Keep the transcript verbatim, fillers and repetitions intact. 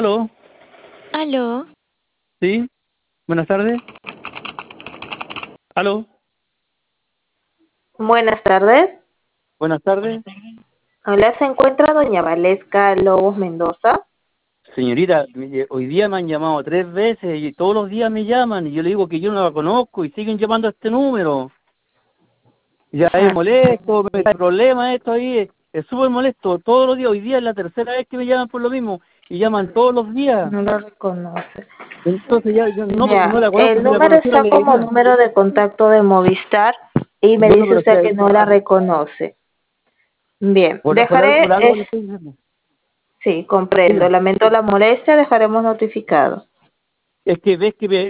Aló, Aló, sí, buenas tardes. Aló, Buenas tardes. buenas tardes. Hola, ¿se encuentra doña Valesca Lobos Mendoza? Señorita, mire, hoy día me han llamado tres veces y todos los días me llaman y yo le digo que yo no la conozco y siguen llamando a este número. Ya es Ah, molesto, me da problemas esto ahí, es es súper molesto. Todos los días, hoy día es la tercera vez que me llaman por lo mismo y llaman todos los días. no lo reconoce. Entonces ya, yo no, porque no Ya, la conozco, el si la número conociera está le como diría. número de contacto de Movistar y me Bueno, dice pero si usted que no la reconoce. Bien, por, por algo, dejaré, por algo es, le estoy diciendo. sí, comprendo. Diga, Lamento la molestia, dejaremos notificado. es que ves que me,